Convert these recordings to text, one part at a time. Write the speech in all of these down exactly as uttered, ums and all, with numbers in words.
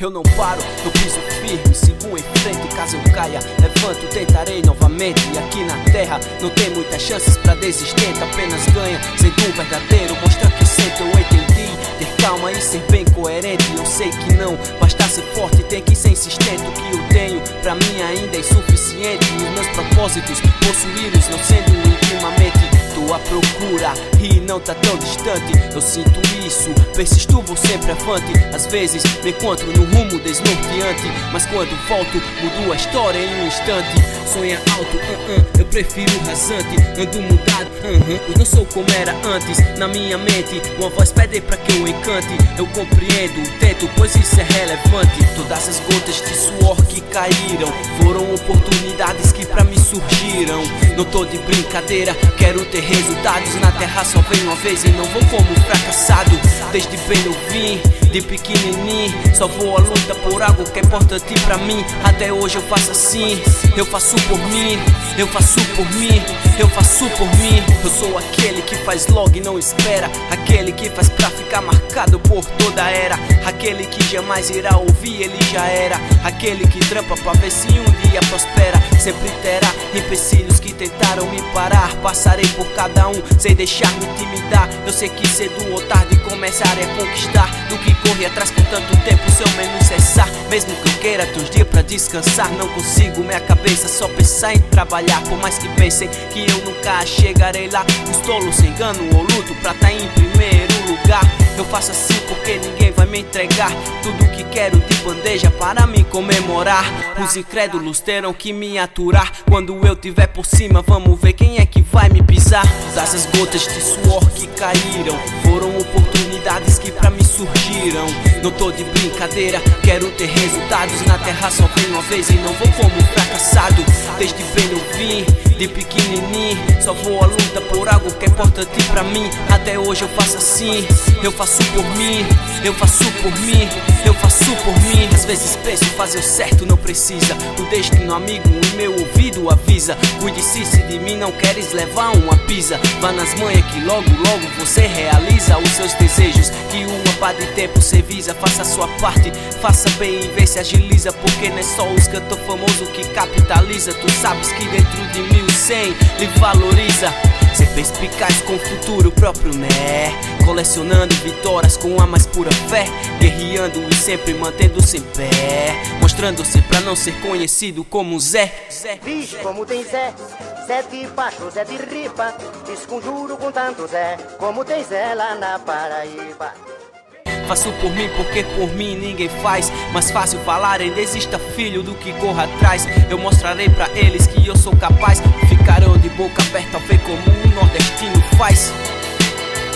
Eu não paro, eu piso firme, sigo em frente. Caso eu caia, levanto, tentarei novamente. E aqui na terra não tem muitas chances pra desistente. Apenas ganha, sendo um verdadeiro, mostra que sempre eu entendi. Ter calma e ser bem coerente. Eu sei que não basta ser forte, tem que ser insistente. O que eu tenho pra mim ainda é insuficiente. E os meus propósitos, possuí-los não sendo intimamente. Tô à procura e não tá tão distante. Eu sinto isso, persisto, vou sempre avante. Às vezes me encontro no rumo desnorteante, mas quando volto mudo a história em um instante. Sonha alto, uh -uh, eu prefiro rasante. Ando mudado, uh -huh, eu não sou como era antes. Na minha mente uma voz pede pra que eu encante. Eu compreendo, tento, pois isso é relevante. Todas as gotas de suor que caíram foram oportunidades que pra mim surgiram. Não tô de brincadeira, quero ter resultados. Na terra só vem uma vez e não vou como fracassado. Desde bem eu vim, de pequenininho, só vou à luta por algo que é importante pra mim. Até hoje eu faço assim, eu faço por mim, eu faço por mim, eu faço por mim. Eu sou aquele que faz logo e não espera, aquele que faz pra ficar marcado por toda a era, aquele que jamais irá ouvir, ele já era, aquele que trampa pra ver se um dia prospera. Sempre terá empecilhos que tentaram me parar, passarei por cada um sem deixar me intimidar. Eu sei que cedo ou tarde começarei a conquistar, do que corre atrás com tanto tempo se eu menos cessar. Mesmo que eu queira ter uns dias pra descansar, não consigo, minha cabeça só pensar em trabalhar. Por mais que pensem que eu nunca chegarei lá, os tolos se enganam ou luto pra tá em primeiro lugar. Eu faço assim porque ninguém vai me entregar tudo que quero de bandeja para me comemorar. Os incrédulos terão que me aturar. Quando eu tiver por cima, vamos ver quem é que vai me pisar. Dessas gotas de suor que caíram foram oportunidades que pra mim surgiram. Não tô de brincadeira, quero ter resultados. Na terra só vem uma vez e não vou como fracassado. Desde bem eu vim, de pequenininho, só vou à luta por algo que é importante pra mim. Até hoje eu faço assim, eu faço por mim, eu faço por mim, eu faço por mim. Às vezes penso fazer o certo não precisa, o destino amigo em meu ouvido avisa. Cuide-se se de mim não queres levar uma pisa. Vá nas manhas que logo logo você realiza os seus desejos, que uma pá de tempo cê visa. Faça a sua parte, faça bem e vê se agiliza, porque não é só os cantor famoso que capitaliza. Tu sabes que dentro de mil e cem lhe valoriza. Ser perspicaz com o futuro próprio, né? Colecionando vitórias com a mais pura fé, guerreando e sempre mantendo-se em pé, mostrando-se pra não ser conhecido como Zé. Vixe, como tem Zé, Zé de baixo, Zé de ripa, desconjuro com tanto Zé, como tem Zé lá na Paraíba. Faço por mim porque por mim ninguém faz. Mais fácil falar em desista filho do que corra atrás. Eu mostrarei pra eles que eu sou capaz. Ficarão de boca aberta ao ver como um nordestino faz.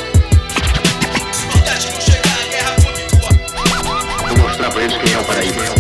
Vou mostrar pra eles quem é o Paraíba.